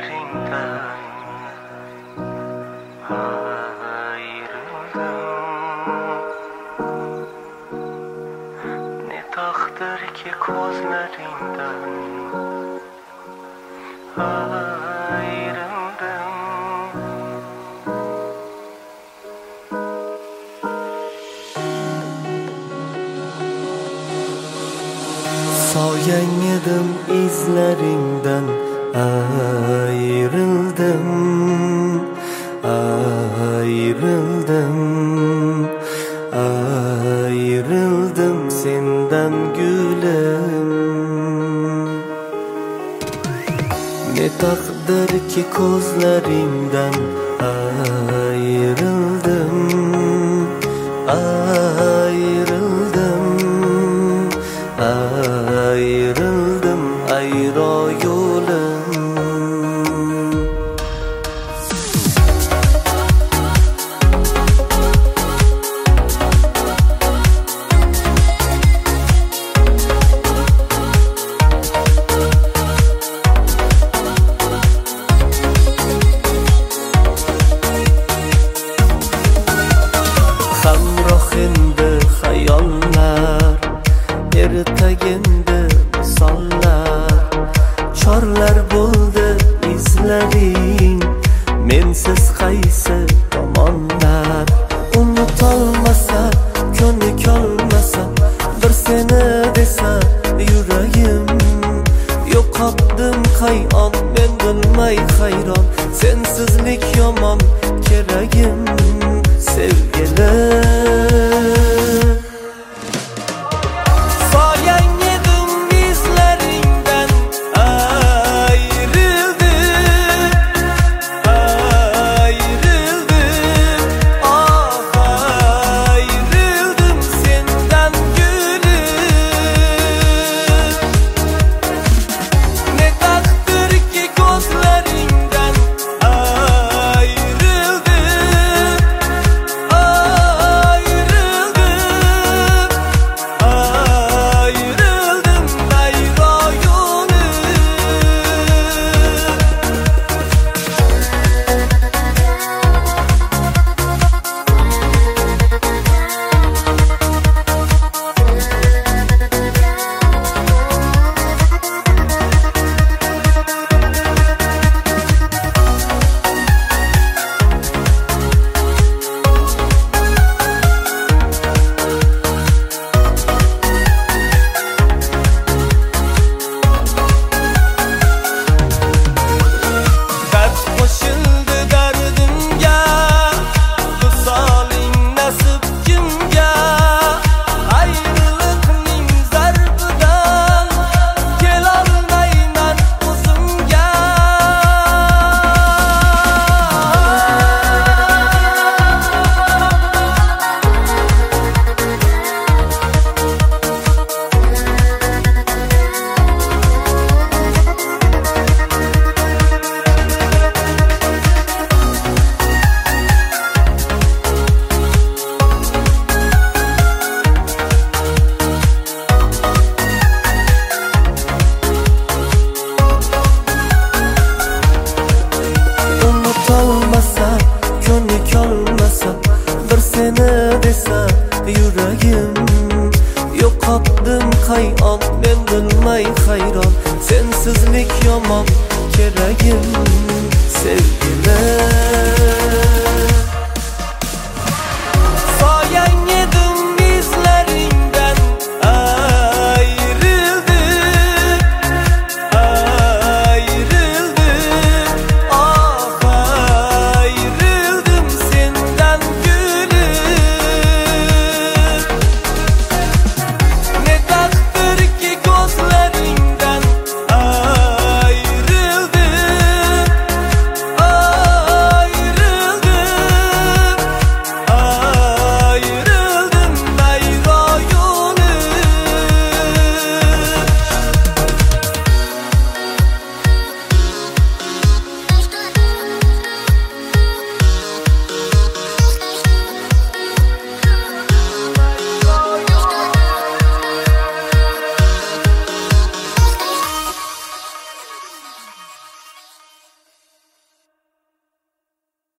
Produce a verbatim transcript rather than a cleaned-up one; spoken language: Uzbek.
gözlerinden ayrıldım. Ne takdir ki gözlerinden ayrıldım. Soyan edim izlerinden ayrıldım, ayrıldım, ayrıldım senden gülüm. Ne takdir ki gözlerinden ayrıldım, ayrıldım, ayrıldım ayrı yolum. Hamrohinde hayallar, ertaginde misollar, chorlar bo'ldi izlaring, mensiz qaysi tomonlar. Unutolmasa, ko'nik olmasa, bir seni desa yuragim. Yo'qotdim qayon, men bilmay hayron, sensizlik yomon keragim sevgilim. Yuragim yo'qotdim qayon, men bilmay hayron, sensizlik yomon keragim sevgilim.